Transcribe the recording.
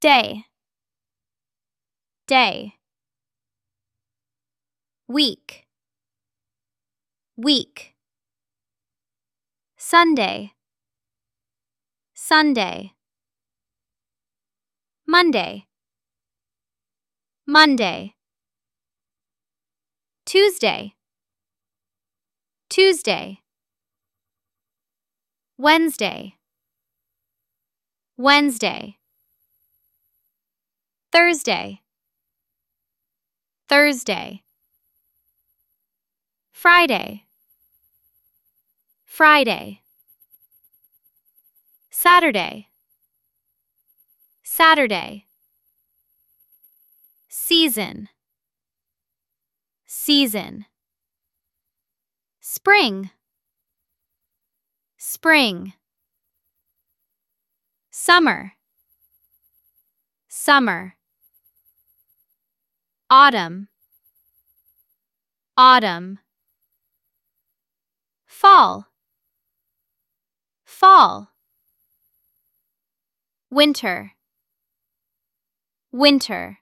day, day. Week, week. Sunday, Sunday. Monday, Monday. Tuesday, Tuesday. Wednesday, Wednesday. Thursday, Thursday. Friday, Friday. Saturday, Saturday. Season, season. Spring, spring. Summer, summer. Autumn, autumn. Fall, fall. Winter, winter.